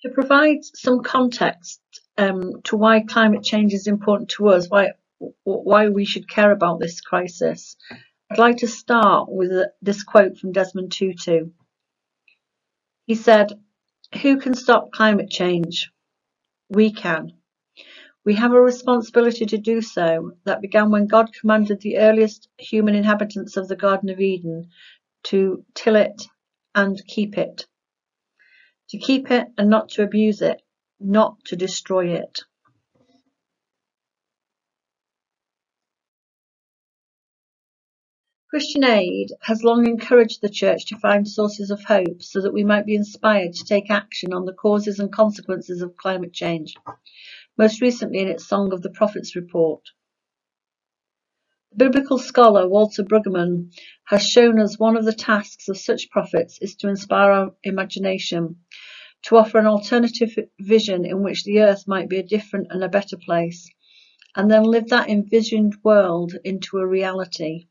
To provide some context to why climate change is important to us, why we should care about this crisis, I'd like to start with this quote from Desmond Tutu. He said, "Who can stop climate change? We can. We have a responsibility to do so that began when God commanded the earliest human inhabitants of the Garden of Eden to till it and keep it. To keep it and not to abuse it, not to destroy it." Christian Aid has long encouraged the Church to find sources of hope so that we might be inspired to take action on the causes and consequences of climate change, most recently in its Song of the Prophets report. The biblical scholar Walter Brueggemann has shown us one of the tasks of such prophets is to inspire our imagination, to offer an alternative vision in which the earth might be a different and a better place, and then live that envisioned world into a reality.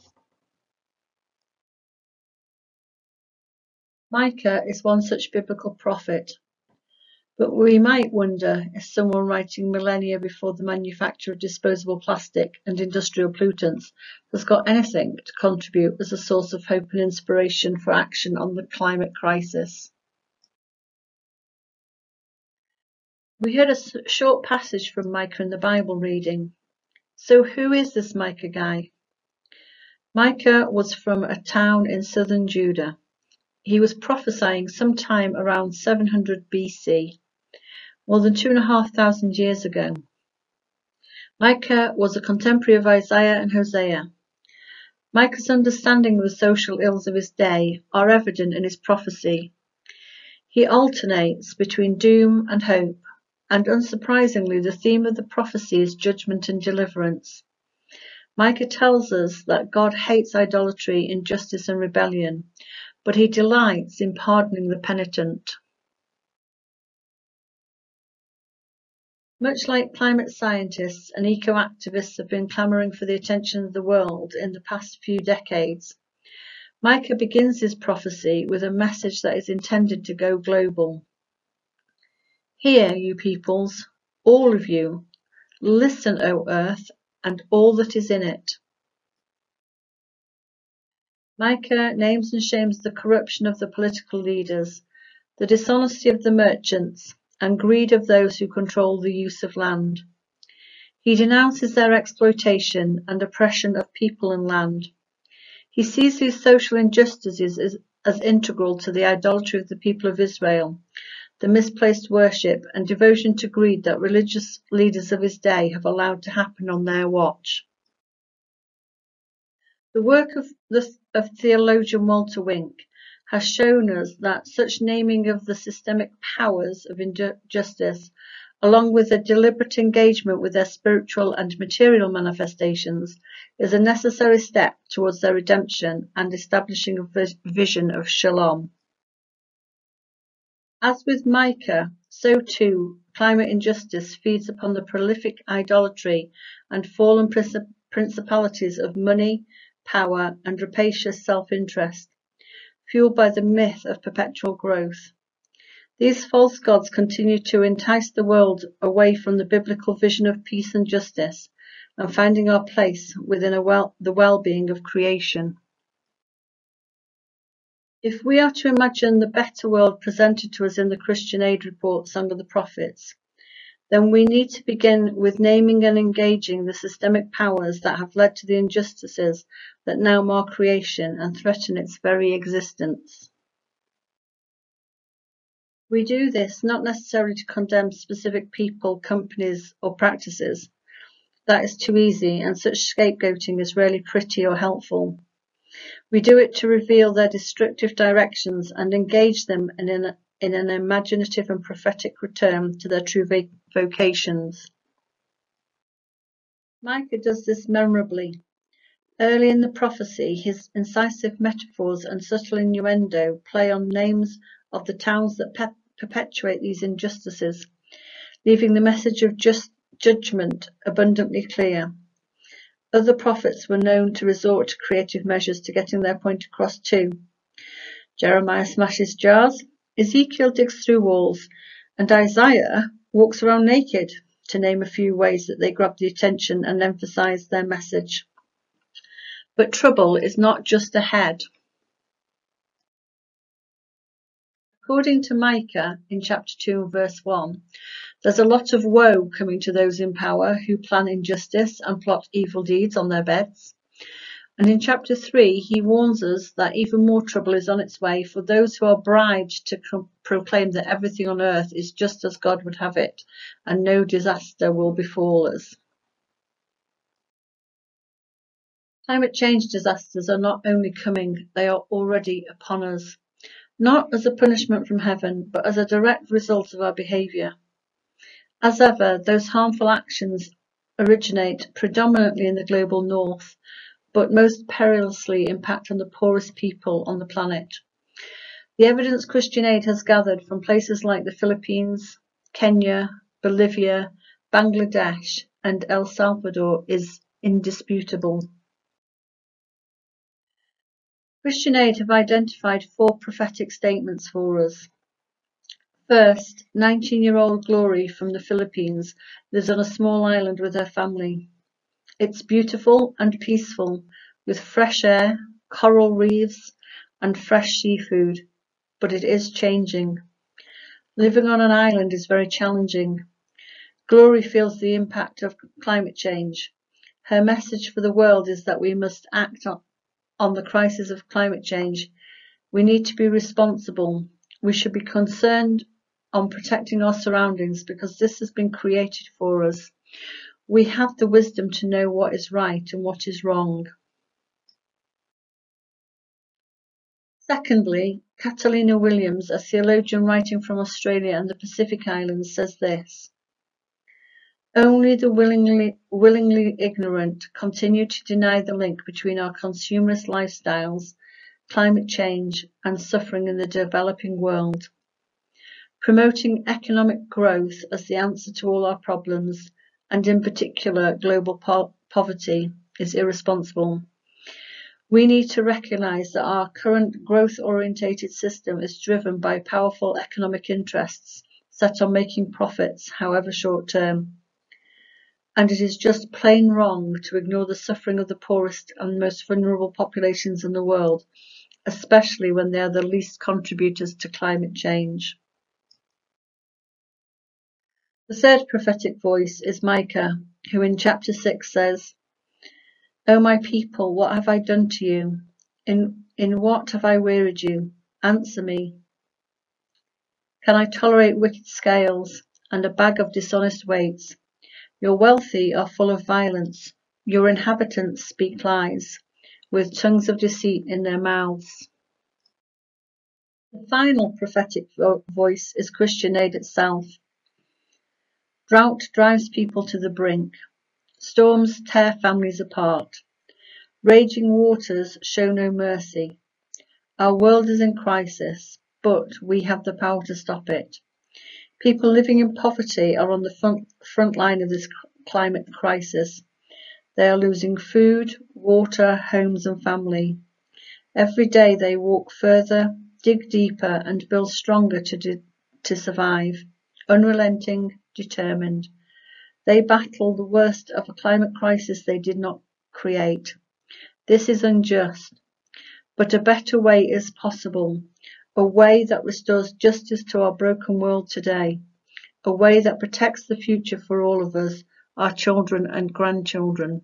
Micah is one such biblical prophet, but we might wonder if someone writing millennia before the manufacture of disposable plastic and industrial pollutants has got anything to contribute as a source of hope and inspiration for action on the climate crisis. We heard a short passage from Micah in the Bible reading. So who is this Micah guy? Micah was from a town in southern Judah. He was prophesying sometime around 700 BC, more than 2,500 years ago. Micah was a contemporary of Isaiah and Hosea. Micah's understanding of the social ills of his day are evident in his prophecy. He alternates between doom and hope, and unsurprisingly, the theme of the prophecy is judgment and deliverance. Micah tells us that God hates idolatry, injustice, and rebellion, but he delights in pardoning the penitent. Much like climate scientists and eco-activists have been clamoring for the attention of the world in the past few decades, Micah begins his prophecy with a message that is intended to go global. Hear, you peoples, all of you, listen, O earth, and all that is in it. Micah names and shames the corruption of the political leaders, the dishonesty of the merchants, and greed of those who control the use of land. He denounces their exploitation and oppression of people and land. He sees these social injustices as integral to the idolatry of the people of Israel, the misplaced worship and devotion to greed that religious leaders of his day have allowed to happen on their watch. The work of theologian Walter Wink has shown us that such naming of the systemic powers of injustice, along with a deliberate engagement with their spiritual and material manifestations, is a necessary step towards their redemption and establishing a vision of shalom. As with Micah, so too climate injustice feeds upon the prolific idolatry and fallen principalities of money, power, and rapacious self-interest, fueled by the myth of perpetual growth. These false gods continue to entice the world away from the biblical vision of peace and justice and finding our place within the well-being of creation. If we are to imagine the better world presented to us in the Christian Aid report Song of the Prophets, then we need to begin with naming and engaging the systemic powers that have led to the injustices that now mar creation and threaten its very existence. We do this not necessarily to condemn specific people, companies, or practices. That is too easy, and such scapegoating is rarely pretty or helpful. We do it to reveal their destructive directions and engage them in an imaginative and prophetic return to their true vocations. Micah does this memorably. Early in the prophecy, his incisive metaphors and subtle innuendo play on names of the towns that perpetuate these injustices, leaving the message of judgment abundantly clear. Other prophets were known to resort to creative measures to getting their point across too. Jeremiah smashes jars, Ezekiel digs through walls, And Isaiah walks around naked, to name a few ways that they grab the attention and emphasize their message. But trouble is not just ahead. According to Micah in chapter 2 verse 1, there's a lot of woe coming to those in power who plan injustice and plot evil deeds on their beds. And in chapter 3, he warns us that even more trouble is on its way for those who are bribed to proclaim that everything on earth is just as God would have it, and no disaster will befall us. Climate change disasters are not only coming, they are already upon us, not as a punishment from heaven, but as a direct result of our behaviour. As ever, those harmful actions originate predominantly in the global north, but most perilously impact on the poorest people on the planet. The evidence Christian Aid has gathered from places like the Philippines, Kenya, Bolivia, Bangladesh, and El Salvador is indisputable. Christian Aid have identified 4 prophetic statements for us. First, 19-year-old Glory from the Philippines lives on a small island with her family. It's beautiful and peaceful, with fresh air, coral reefs, and fresh seafood, but it is changing. Living on an island is very challenging. Glory feels the impact of climate change. Her message for the world is that we must act on the crisis of climate change. We need to be responsible. We should be concerned on protecting our surroundings because this has been created for us. We have the wisdom to know what is right and what is wrong. Secondly, Catalina Williams, a theologian writing from Australia and the Pacific Islands, says this: only the willingly ignorant continue to deny the link between our consumerist lifestyles, climate change, and suffering in the developing world. Promoting economic growth as the answer to all our problems, and in particular global poverty, is irresponsible. We need to recognise that our current growth-orientated system is driven by powerful economic interests set on making profits, however short-term. And it is just plain wrong to ignore the suffering of the poorest and most vulnerable populations in the world, especially when they are the least contributors to climate change. The third prophetic voice is Micah, who in chapter 6 says, O my people, what have I done to you? In what have I wearied you? Answer me. Can I tolerate wicked scales and a bag of dishonest weights? Your wealthy are full of violence. Your inhabitants speak lies, with tongues of deceit in their mouths. The final prophetic voice is Christian Aid itself. Drought drives people to the brink. Storms tear families apart. Raging waters show no mercy. Our world is in crisis, but we have the power to stop it. People living in poverty are on the front line of this climate crisis. They are losing food, water, homes and family. Every day they walk further, dig deeper and build stronger to survive. Unrelenting, determined. They battle the worst of a climate crisis they did not create. This is unjust, but a better way is possible, a way that restores justice to our broken world today, a way that protects the future for all of us, our children and grandchildren.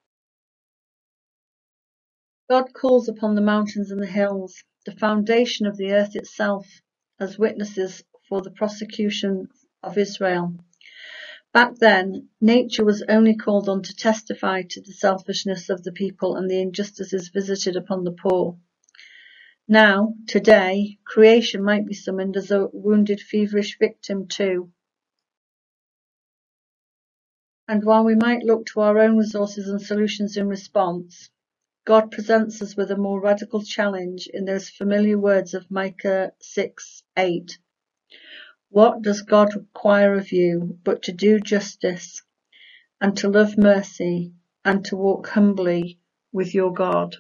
God calls upon the mountains and the hills, the foundation of the earth itself, as witnesses for the prosecution of Israel. Back then, nature was only called on to testify to the selfishness of the people and the injustices visited upon the poor. Now, today, creation might be summoned as a wounded, feverish victim too. And while we might look to our own resources and solutions in response, God presents us with a more radical challenge in those familiar words of Micah 6:8. What does God require of you but to do justice, and to love mercy, and to walk humbly with your God?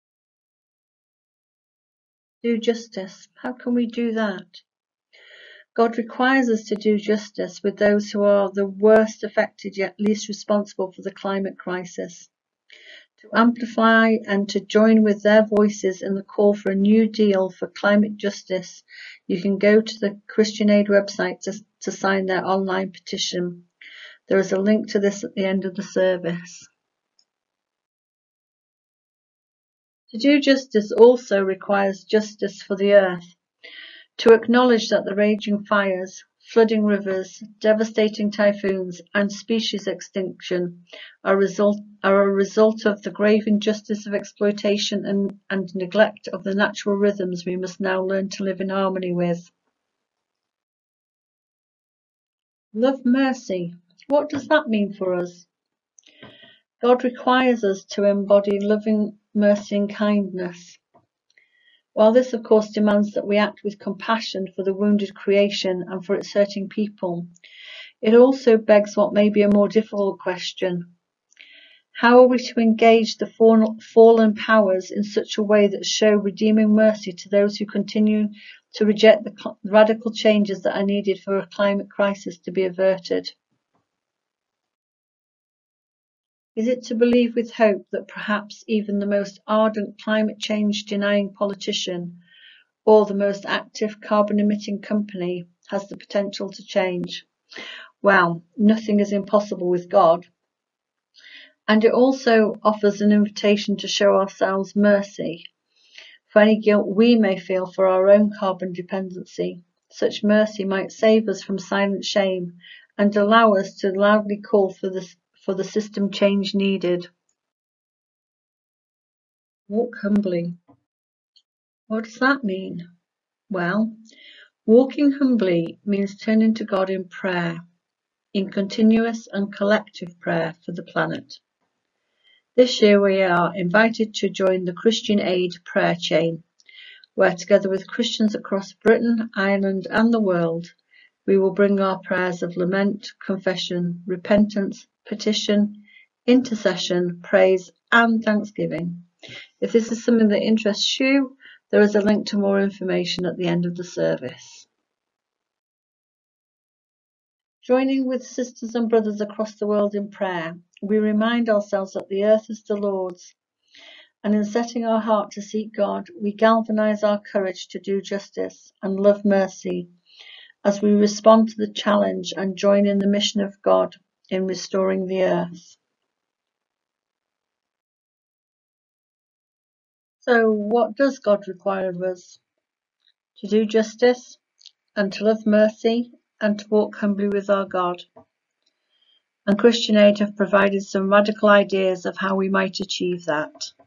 Do justice. How can we do that? God requires us to do justice with those who are the worst affected yet least responsible for the climate crisis. To amplify and to join with their voices in the call for a new deal for climate justice, you can go to the Christian Aid website to sign their online petition. There is a link to this at the end of the service. To do justice also requires justice for the earth. To acknowledge that the raging fires, flooding rivers, devastating typhoons, and species extinction are a result of the grave injustice of exploitation and neglect of the natural rhythms we must now learn to live in harmony with. Love mercy. What does that mean for us? God requires us to embody loving mercy and kindness. While this of course demands that we act with compassion for the wounded creation and for its hurting people, it also begs what may be a more difficult question. How are we to engage the fallen powers in such a way that show redeeming mercy to those who continue to reject the radical changes that are needed for a climate crisis to be averted? Is it to believe with hope that perhaps even the most ardent climate change denying politician or the most active carbon emitting company has the potential to change? Well, nothing is impossible with God. And it also offers an invitation to show ourselves mercy for any guilt we may feel for our own carbon dependency. Such mercy might save us from silent shame and allow us to loudly call for the system change needed. Walk humbly. What does that mean? Well, walking humbly means turning to God in prayer, in continuous and collective prayer for the planet. This year we are invited to join the Christian Aid prayer chain, where together with Christians across Britain, Ireland and the world, we will bring our prayers of lament, confession, repentance, petition, intercession, praise and thanksgiving. If this is something that interests you, there is a link to more information at the end of the service. Joining with sisters and brothers across the world in prayer, we remind ourselves that the earth is the Lord's, and in setting our heart to seek God, we galvanize our courage to do justice and love mercy as we respond to the challenge and join in the mission of God in restoring the earth. So, what does God require of us? To do justice and to love mercy and to walk humbly with our God. And Christian Aid have provided some radical ideas of how we might achieve that.